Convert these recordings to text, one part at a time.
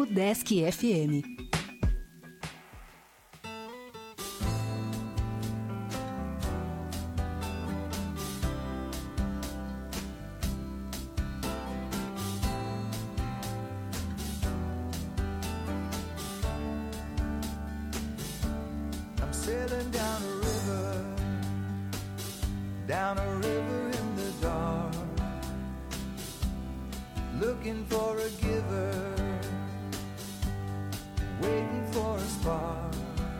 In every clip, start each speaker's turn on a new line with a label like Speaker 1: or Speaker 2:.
Speaker 1: Udesc FM.
Speaker 2: Sailing down a river in the dark, looking for a giver, waiting for a spark.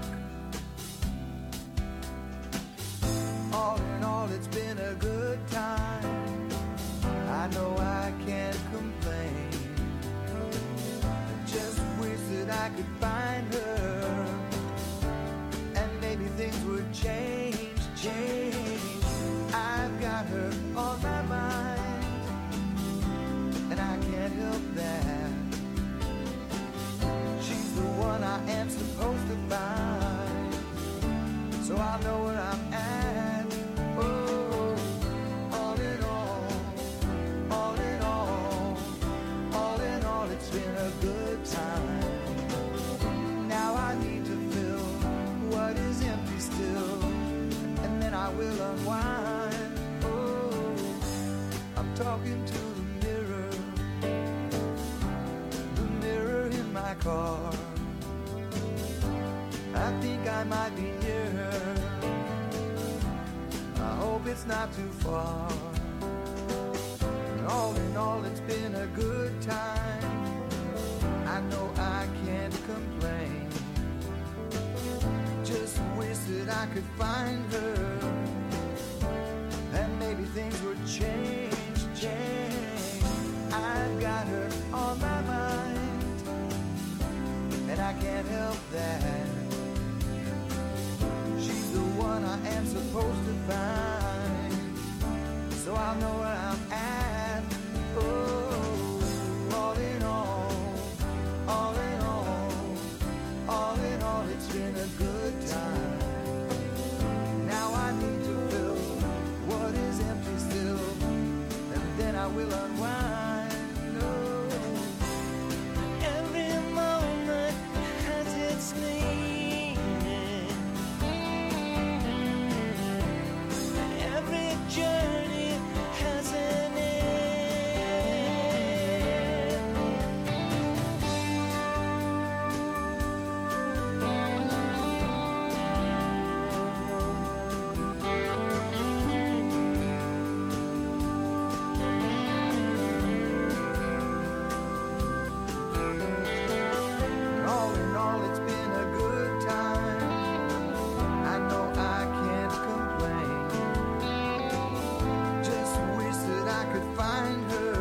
Speaker 2: All in all, it's been a good time. I know I can't complain. I just wish that I could find her, maybe things would change. I've got her on my mind, and I can't help that. She's the one I am supposed to find, so I know where I'm at. Oh, all in all, all in all, all in all, it's been a good time. Now I need to fill what is empty still, and then I will unwind. Oh, I'm talking to the mirror in my car. I think I might be near her. I hope it's not too far. All in all, it's been a good time. I know I can't complain. Just wish that I could find her, and maybe things would change. I've got her on my mind, and I can't help that. She's the one I am supposed to find, so I know where I'm at. Oh, all in all, all in all, all in all, it's been a good time. Now I need to fill what is empty still, and then I will unwind. Oh, every moment has its meaning. Every journey has an end. All in all, it's been a good time. I know I can't complain. Just wish that I could find her,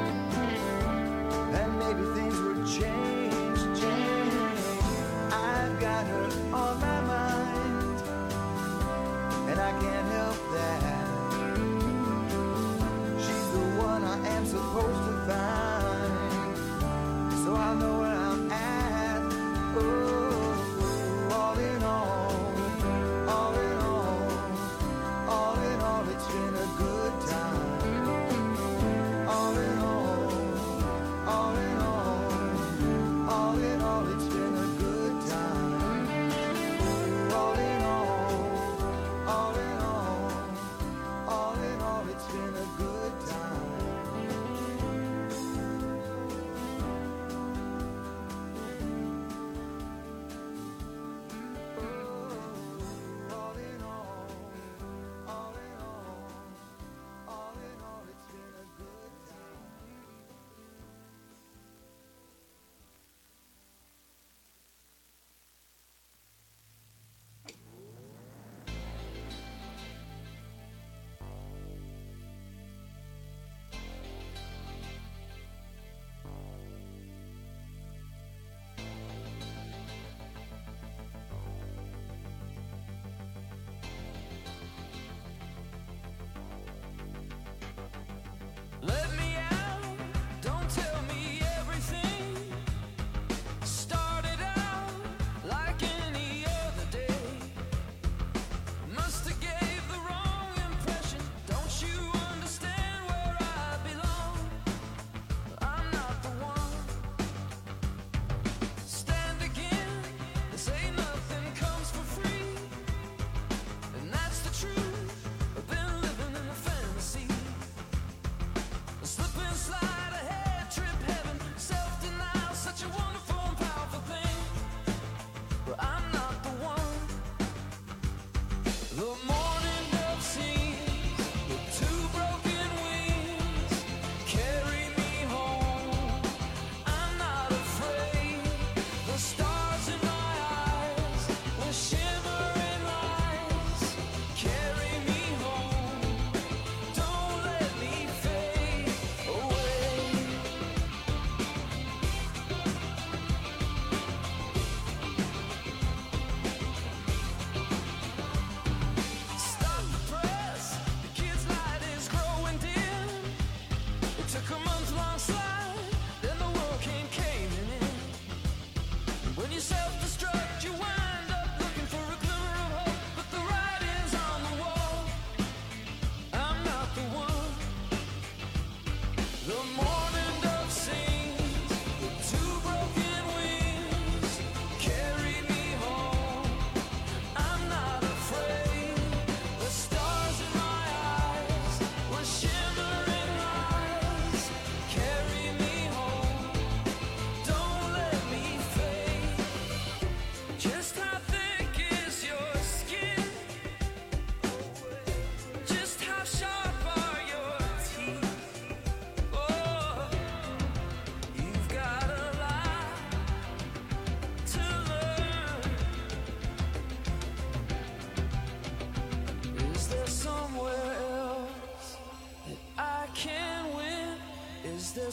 Speaker 2: and maybe things would change. I've got her on my mind, and I can't help that. She's the one I am supposed to find, so I know where I'm at. Oh, all in all, all in all, all in all, it's been a good time. All in all, all in all, all in all, it's been a good time. All in all, all in all, all in all, it's been a good time.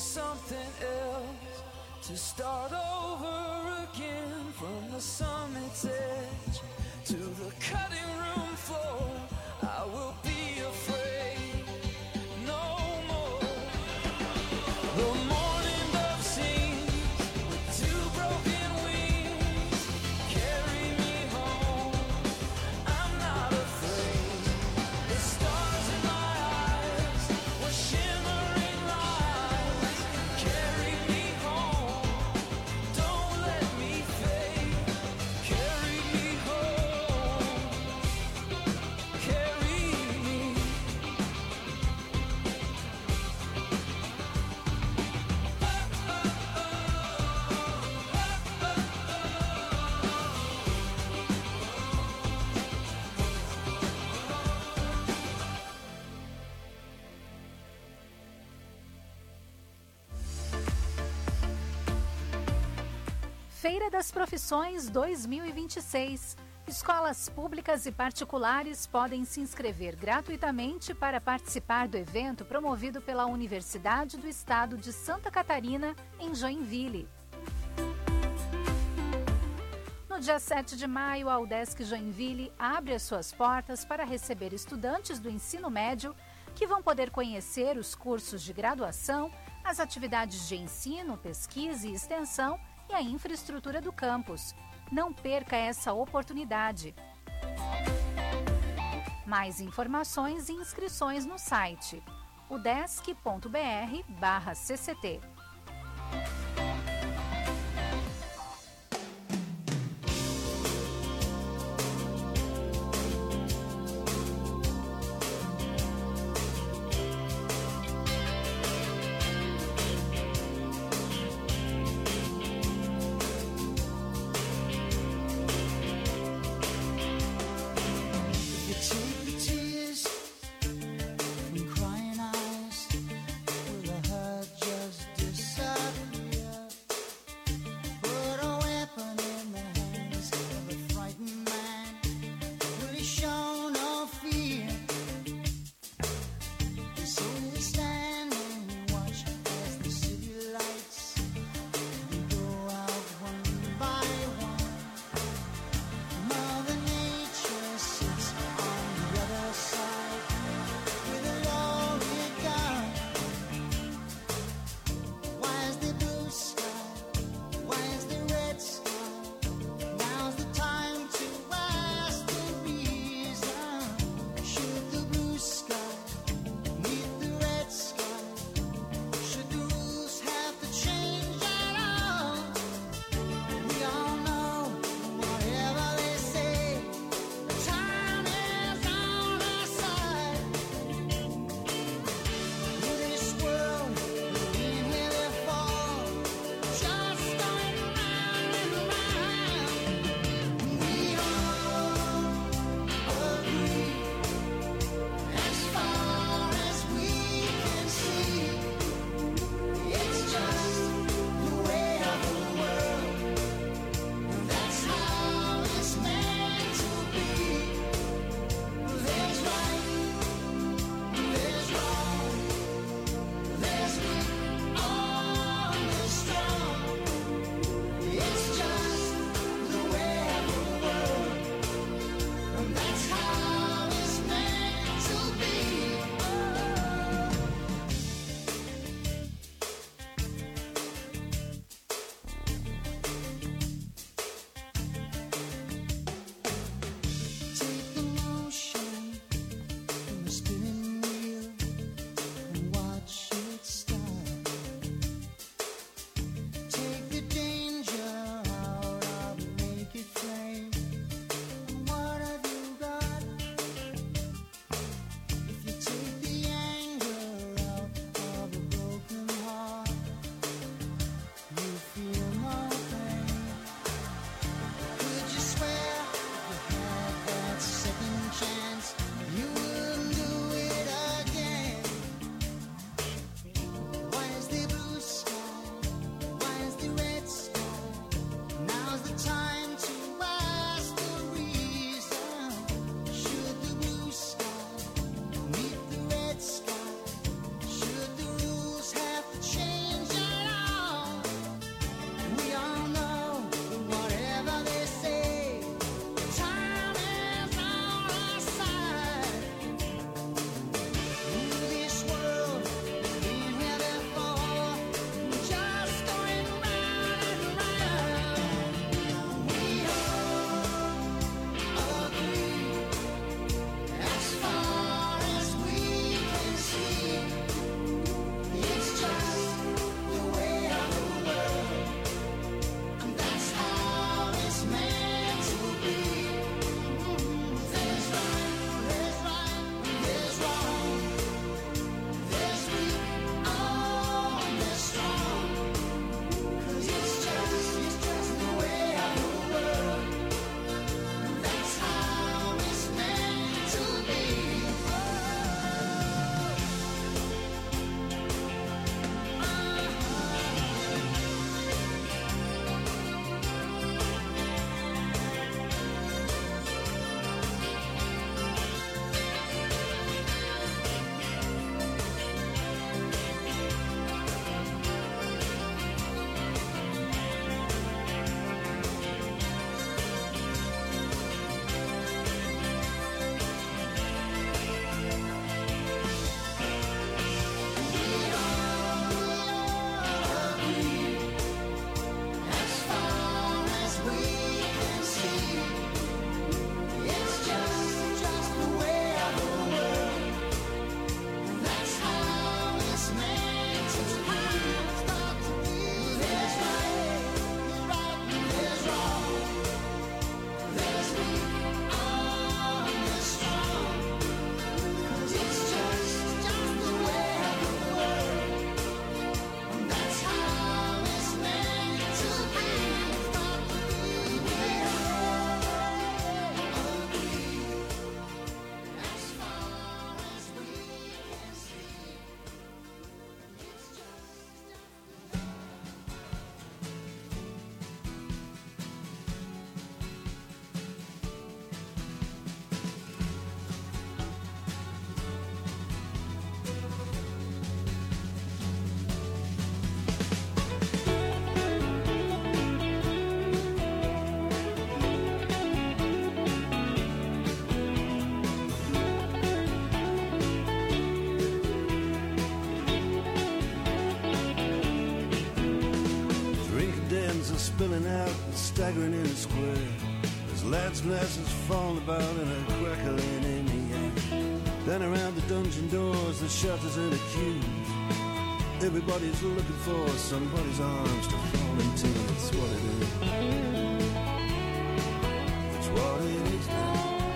Speaker 2: something else, to start over again from the summit's edge to the cutting room floor. I will be afraid no more. The morning dove sings with two broken wings, carry me home, I'm not afraid. The stars in my eyes were shimmering lights, carry me home, don't let me fade, carry me home, carry me.
Speaker 1: Feira das Profissões 2026. Escolas públicas e particulares podem se inscrever gratuitamente para participar do evento promovido pela Universidade do Estado de Santa Catarina, em Joinville. No dia 7 de maio, a UDESC Joinville abre as suas portas para receber estudantes do ensino médio que vão poder conhecer os cursos de graduação, as atividades de ensino, pesquisa e extensão e a infraestrutura do campus. Não perca essa oportunidade. Mais informações e inscrições no site udesc.br/cct.
Speaker 2: Change
Speaker 3: spilling out and staggering in the square. There's lads' glasses falling about and a crackling in the air. Then around the dungeon doors, the shutters and the queues. Everybody's looking for somebody's arms to fall into. It's what it is. It's what it is now.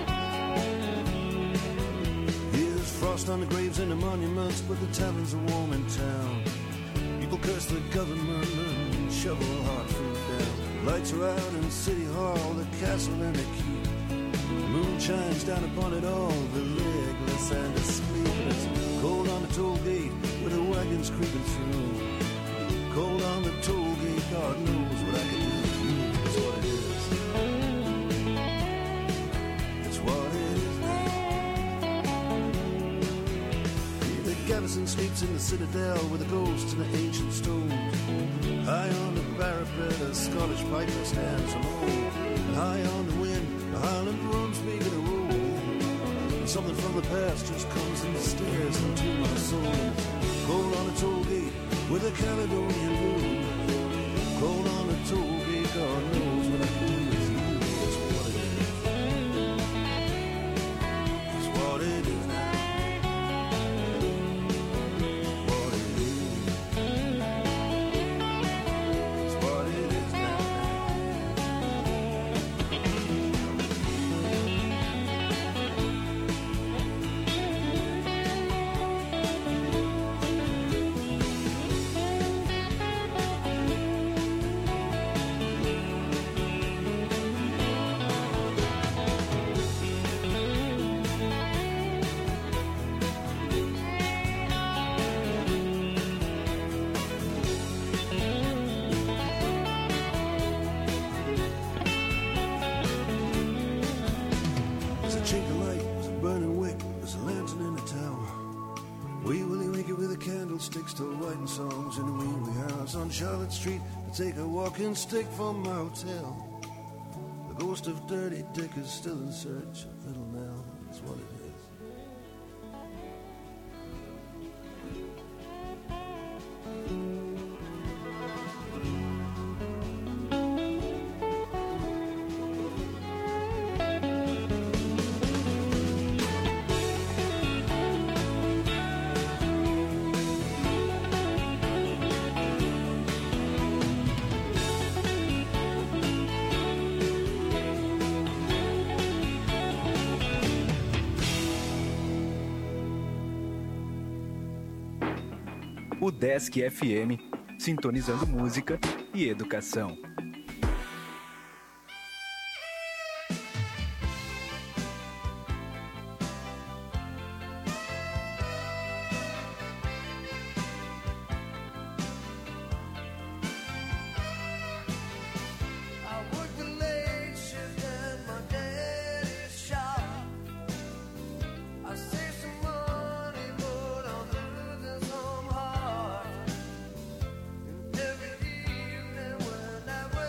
Speaker 3: Here's frost on the graves and the monuments, but the taverns are warm in town. People curse the government and shovel hard food down. Lights are out in City Hall, the castle and the keep. The moon shines down upon it all, the legless and the sleepless. Cold on the toll gate with the wagons creeping through. Cold on the toll gate, God knows what I can do with you. It's what it is. It's what it is now. The Gavison sleeps in the citadel with the ghosts and the ancient stones. High on the parapet, a Scottish piper stands alone. And high on the wind, the Highland drums begin to roll. And something from the past just comes and stares into my soul. Cold on the toll gate with a Caledonian moon. Cold on the toll gate, God knows what I can do with you. It's what it is. It's what it is now. Still writing songs in the wee house on Charlotte Street to take a walking stick from my hotel. The ghost of Dirty Dick is still in search of Little Nell. That's what it is.
Speaker 4: O Desk FM, sintonizando música e educação.
Speaker 2: Never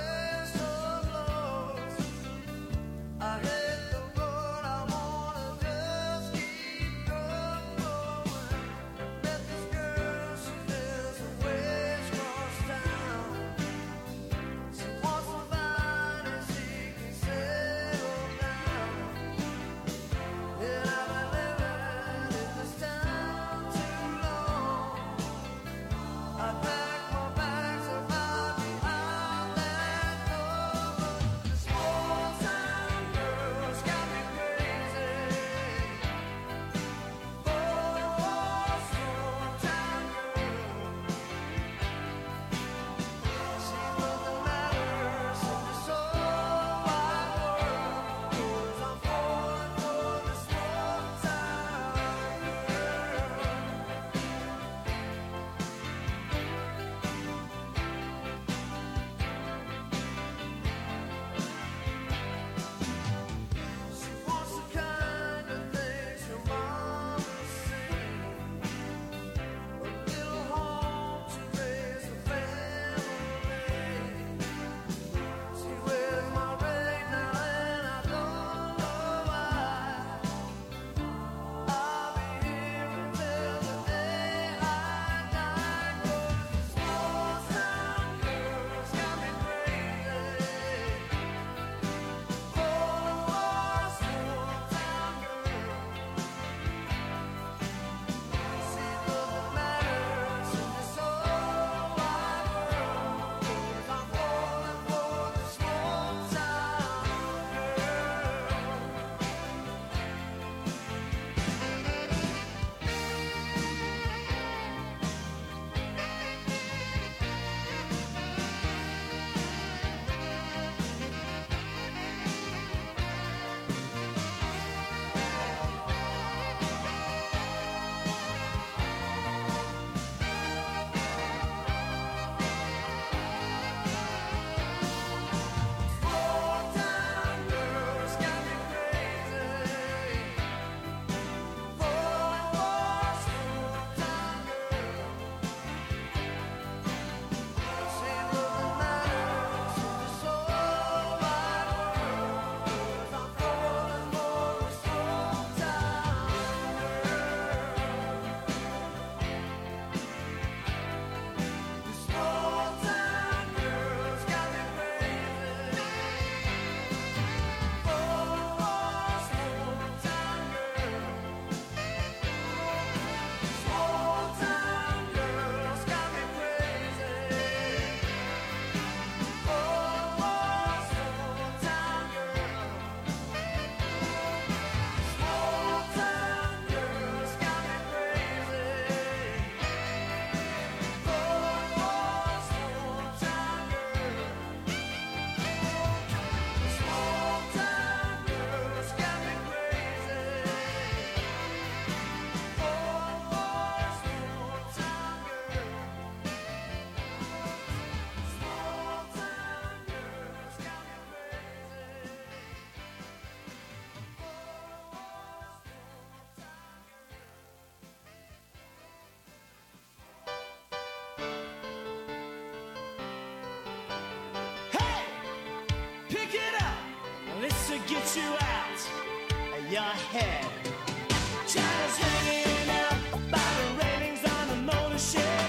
Speaker 2: get you out of your head. China's hanging out by the railings on the motor shed.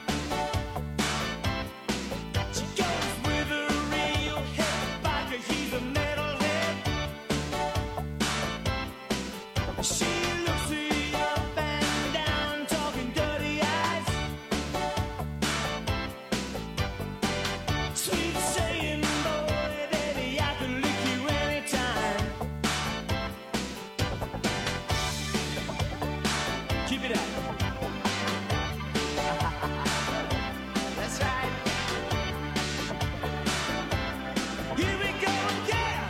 Speaker 2: She goes with a real head biker, he's a metalhead. She looks me up and down, talking dirty eyes. Sweet saying, boy, baby, I can lick you anytime. Keep it up. That's right. Here we go again.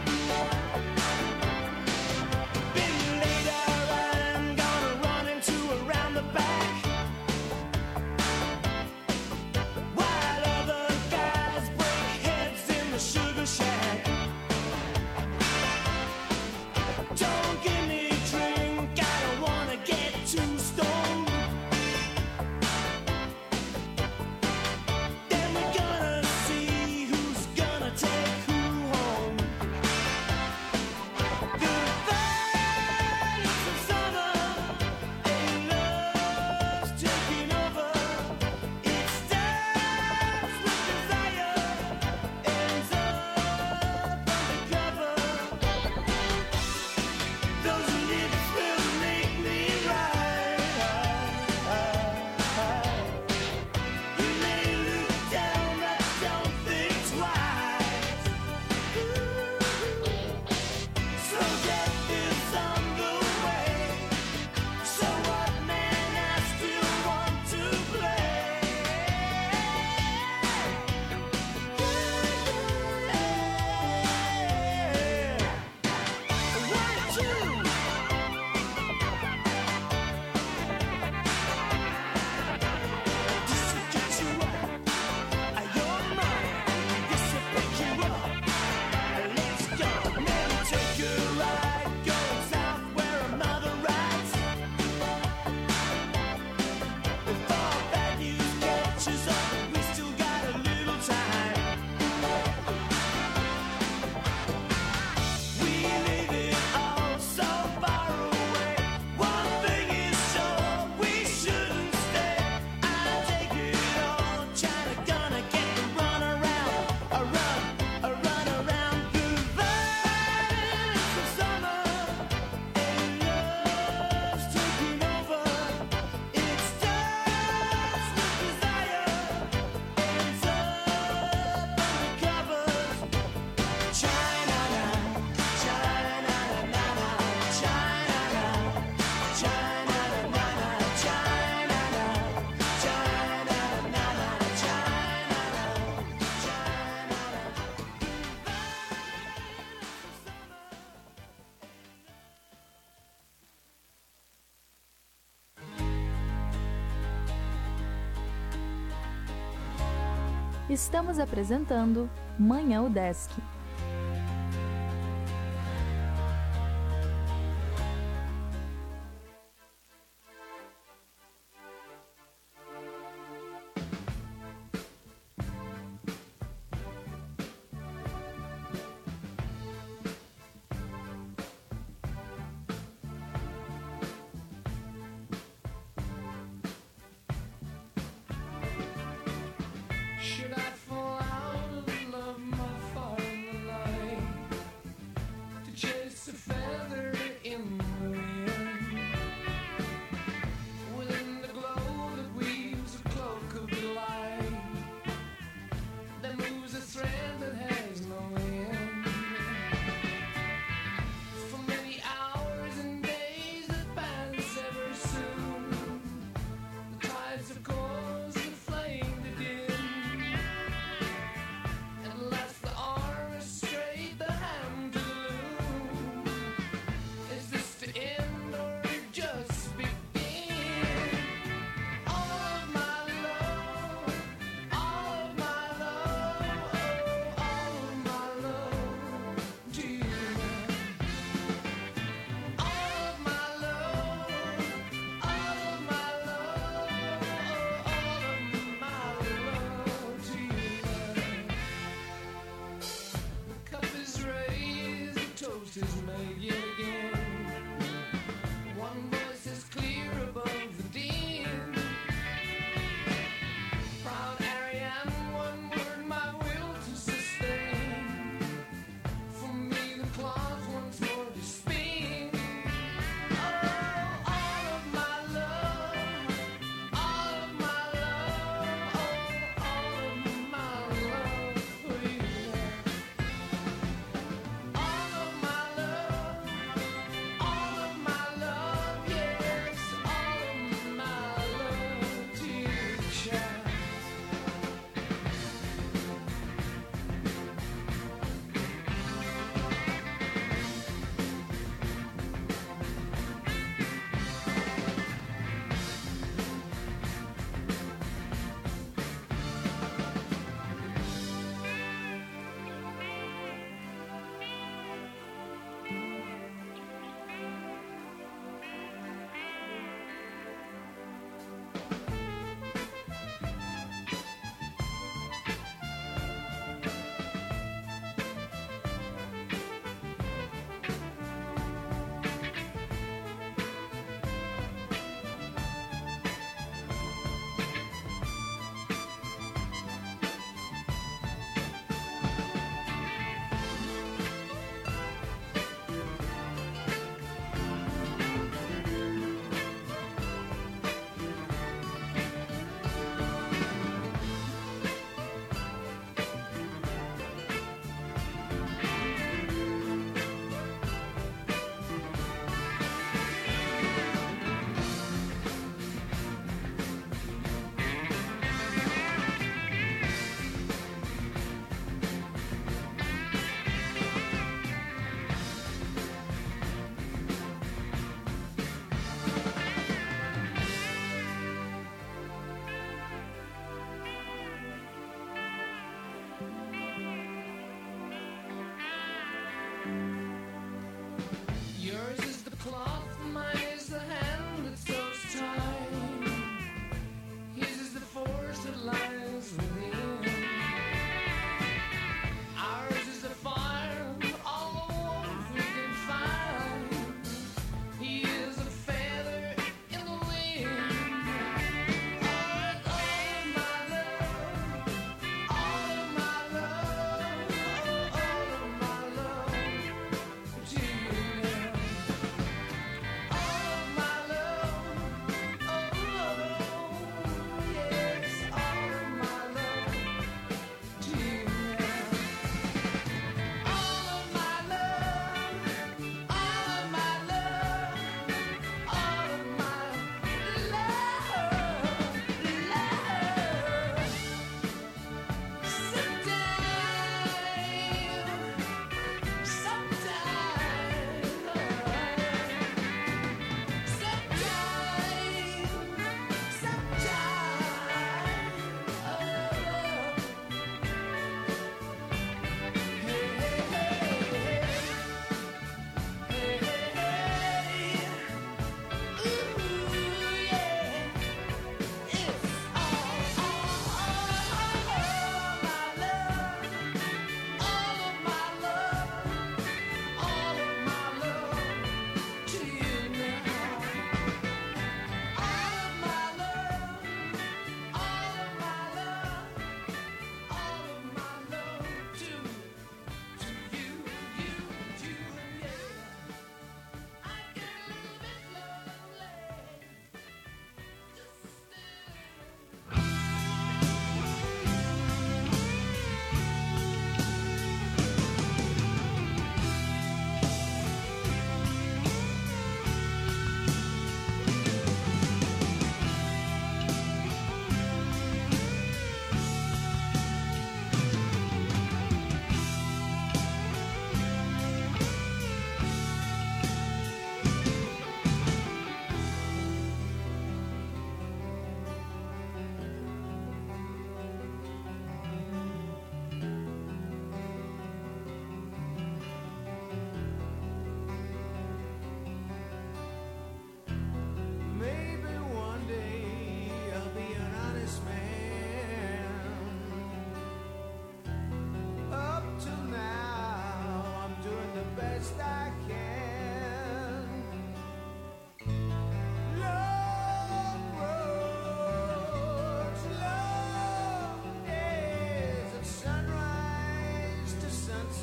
Speaker 2: Been later, I'm gonna run into around the back. While other guys break heads in the sugar shack. Don't give me a drink, I don't wanna get too stoned. Then we're gonna see who's gonna take who home. The violence of summer and love's taking over. It starts with desire, ends up undercover. Those lips will make me right. You may look down, but don't think twice. So death is on the way. So what, man? I still want to play. 1, 2. This will get you up of your mind. This will pick you up. Let's go. Let me take a ride. Going south where a mother rides. Before bad news catches up, we still got a little time. We live it all so far away. One thing is sure, we shouldn't stay. I'll take it all. China gonna get the run around, a run around the violence of summer and love's taking over. It starts with desire, ends up undercover. China now, China na na na, China now, China na na na, China now, China na na na, China
Speaker 5: Estamos apresentando Manhã UDESC.
Speaker 2: Should I fall out of love, my father? 'tis made yet again. One voice is clear above the din. Proud Ariane, one word, my will to sustain. For me the claws once more to spin. Oh, all of my love, all of my love, oh, all of my love for you. All of my love.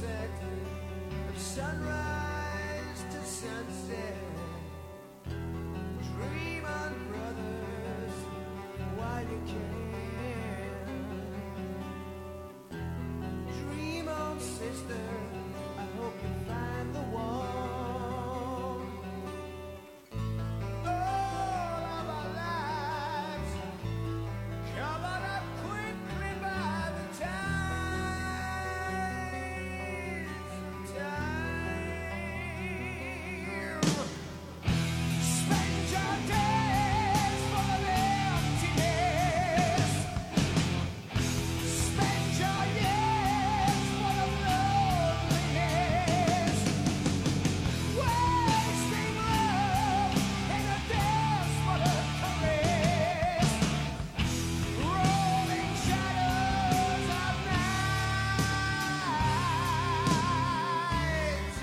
Speaker 2: second of sunrise to sunset. Dream on, brothers, while you can. Dream on, sister, I hope you find the one. All of our lives covered up quickly by the tides of time. Spend your days full of emptiness. Spend your years full of loneliness. Wasting love in a desperate caress. Rolling shadows of night.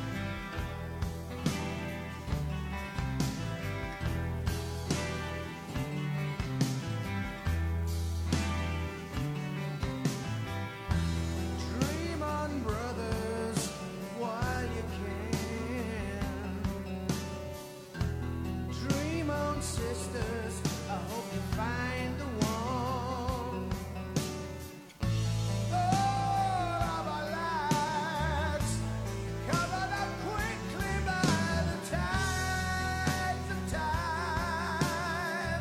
Speaker 2: Dream on, brothers, while you can. Dream on, sisters, I hope you find the one. All of our lives covered up quickly by the tides of time.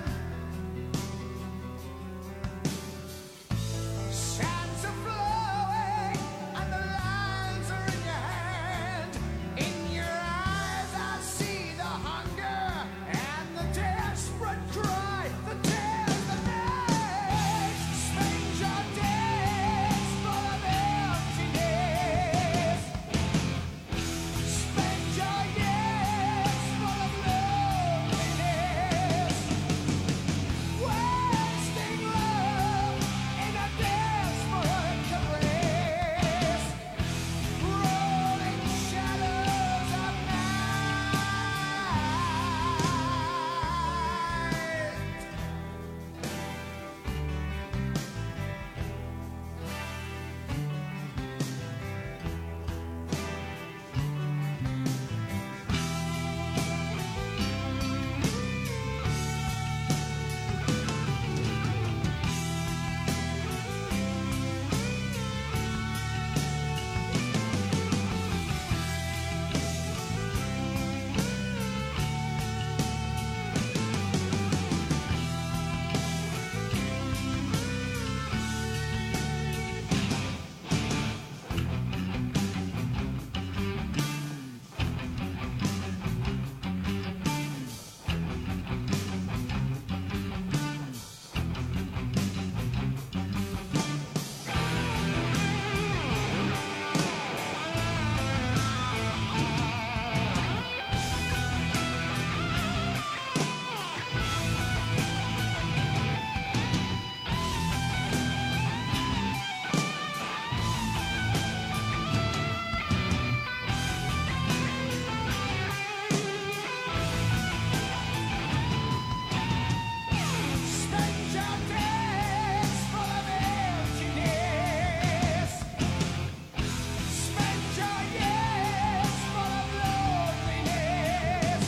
Speaker 2: Sands are flowing and the lines are in your hand. In your eyes I see the hunger and the desperate cry, the tears, the night. Spend your days full of emptiness. Spend your years full of loneliness. Wasting love in a desperate caress. Rolling shadows of night. Spend your days full of emptiness. Spend your years full of loneliness.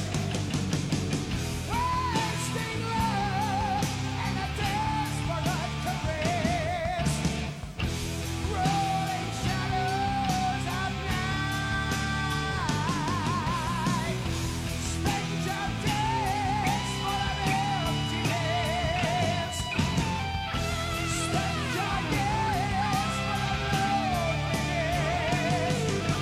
Speaker 2: Wasting love in a desperate caress. Rolling shadows of night. Spend your days full of emptiness. Spend your years full of loneliness.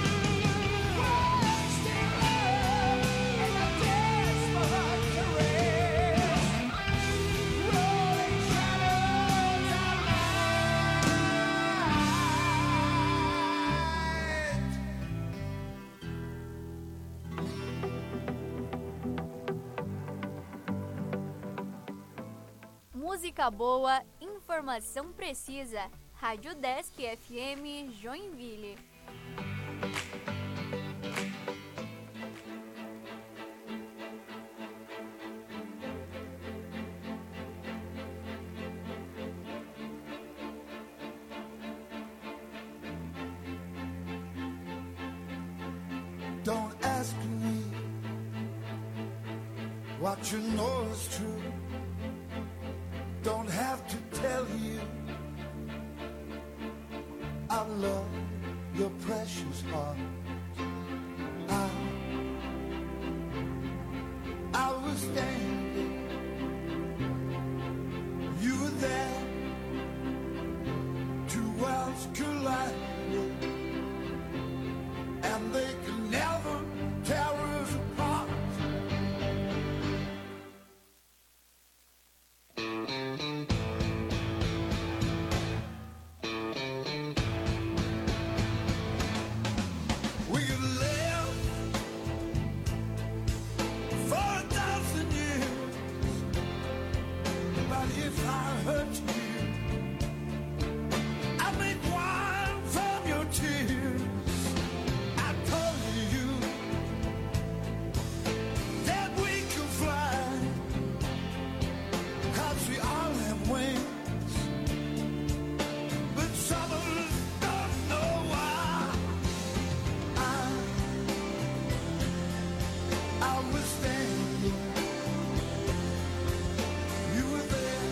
Speaker 2: Wasting love in a desperate caress. Rolling shadows of night.
Speaker 6: Música boa, informação precisa. Rádio Desk FM Joinville.
Speaker 2: Don't ask me what you know is true. Don't have to tell you I love your precious heart. I was standing, you were there, two worlds collided, and they could never tear us apart. We could live for 1,000 years, but if I hurt you, I make wine from your tears. I told you that we can fly, 'cause we all have wings, but some of us don't know why. I was standing, you were there,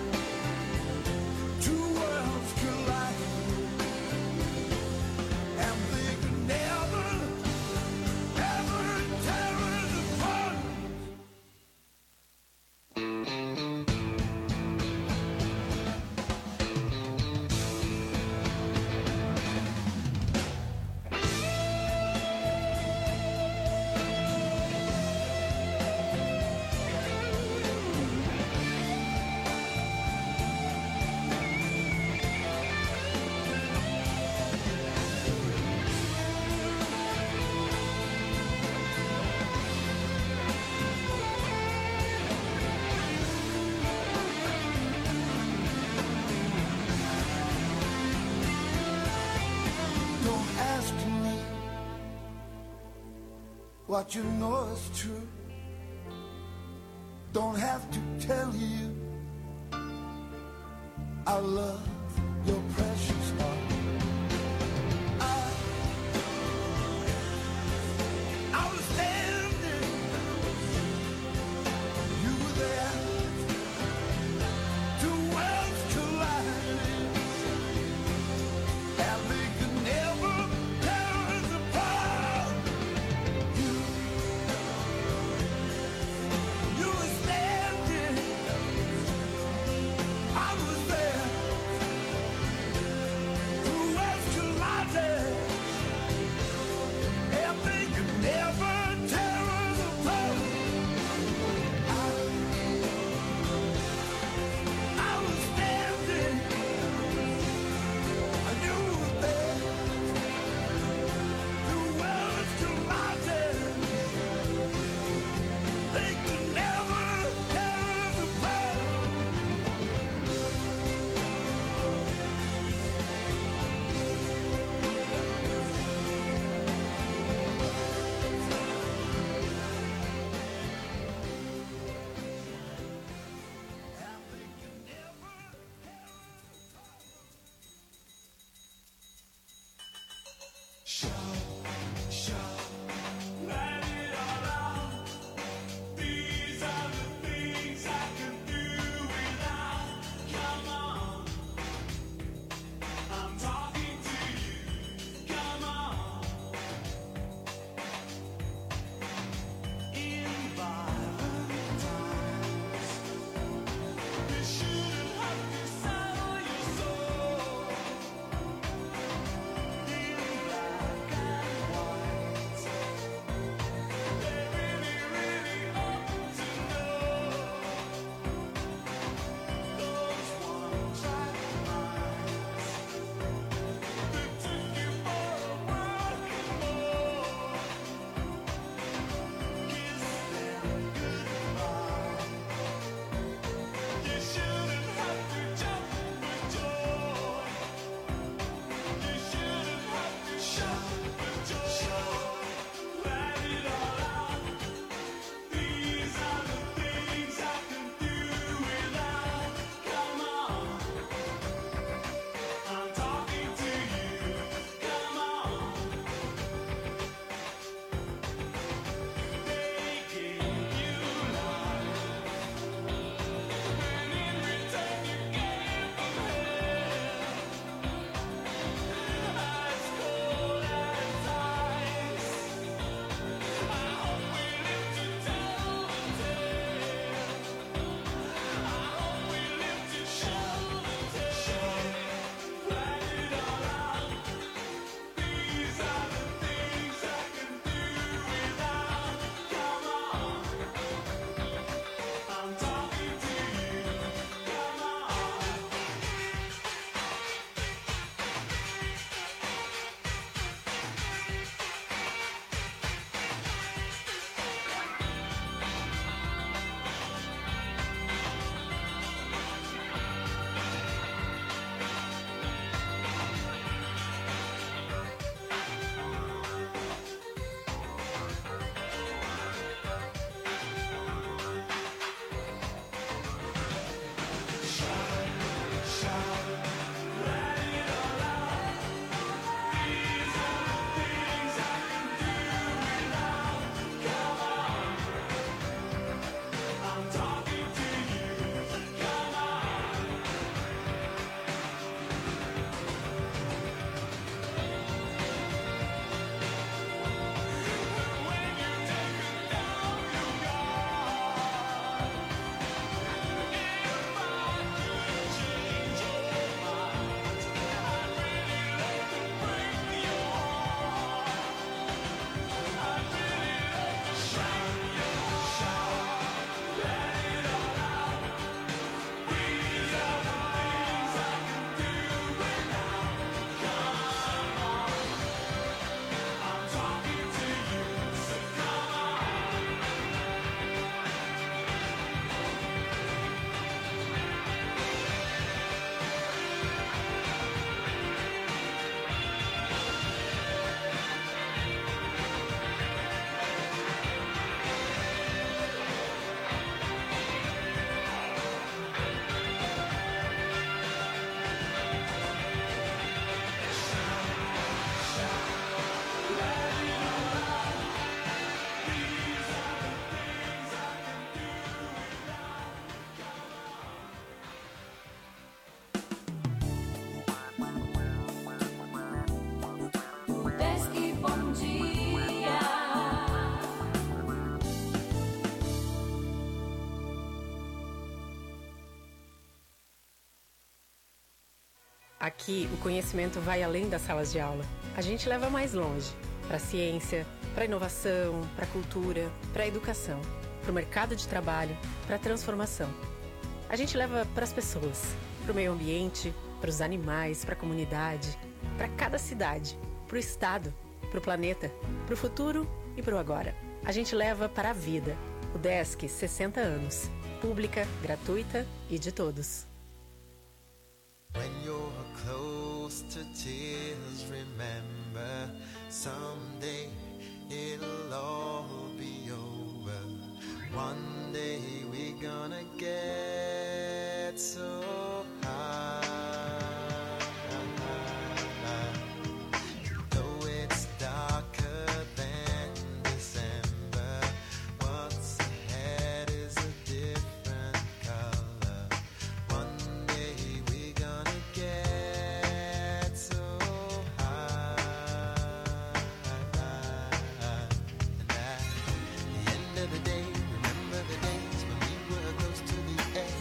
Speaker 2: two worlds collided, and they could never, ever tear us apart. Don't ask me what you know is true. Don't have to tell you I love your precious heart. I was standing, you were there, two worlds collided, and they could never tear us apart. You were standing, I was there,
Speaker 7: Aqui, o conhecimento vai além das salas de aula. A gente leva mais longe, para a ciência, para a inovação, para a cultura, para a educação, para o mercado de trabalho, para a transformação. A gente leva para as pessoas, para o meio ambiente, para os animais, para a comunidade, para cada cidade, para o estado, para o planeta, para o futuro e para o agora. A gente leva para a vida. O Desk 60 anos. Pública, gratuita e de todos.
Speaker 2: When you're close to tears, remember someday it'll all be over. One day we're gonna get so high. Though it's darker than December, what's ahead is a different color. One day we're gonna get so high. And at the end of the day, remember the days when we were close to the edge.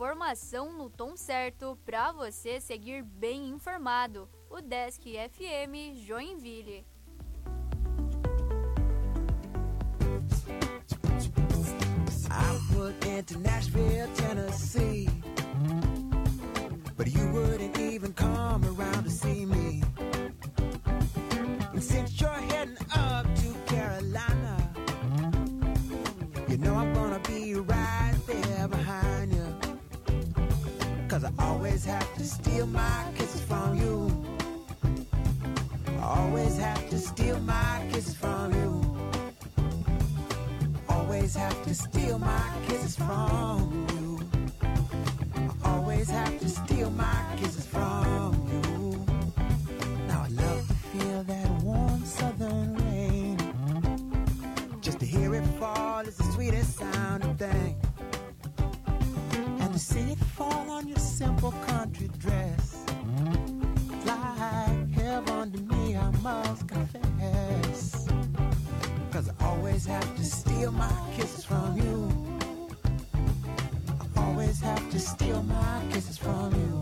Speaker 6: informação no tom certo para você seguir bem informado. O Desk FM Joinville.
Speaker 2: I would into Nashville, Tennessee, but you wouldn't even come around to see me. And since you're heading up to Carolina, you know I'm gonna be right there behind you. 'Cause I always have to steal my kisses from you. I always have to steal my kisses from you. Always have to steal my kisses from you. I always have to steal my kisses from you. Now I love to feel that warm southern rain. Just to hear it fall is the sweetest sounding thing. And to see it fall on your simple country dress, like heaven to me, I must confess. 'Cause I always have to steal my kisses from you. I always have to steal my kisses from you.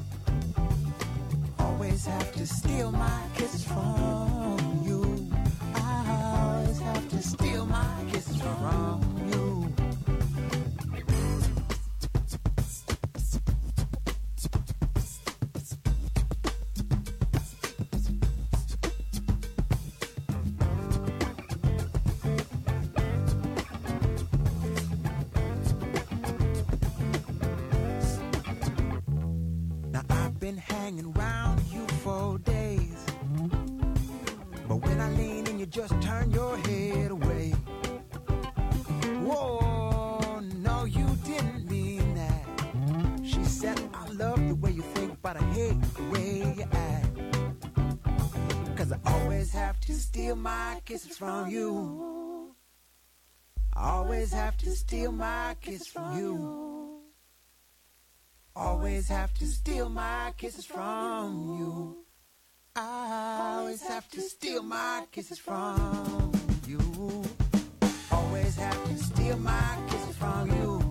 Speaker 2: Always have to steal my kisses from you. I always have to steal my kisses from you. Been hanging around you for days, but when I lean in, you just turn your head away. Whoa, no, you didn't mean that. She said, I love the way you think, but I hate the way you act. 'Cause I always have to steal my kisses from you. I always have to steal my kisses from you. Always have to steal my kisses from you. I always have to steal my kisses from you. Always have to steal my kisses from you.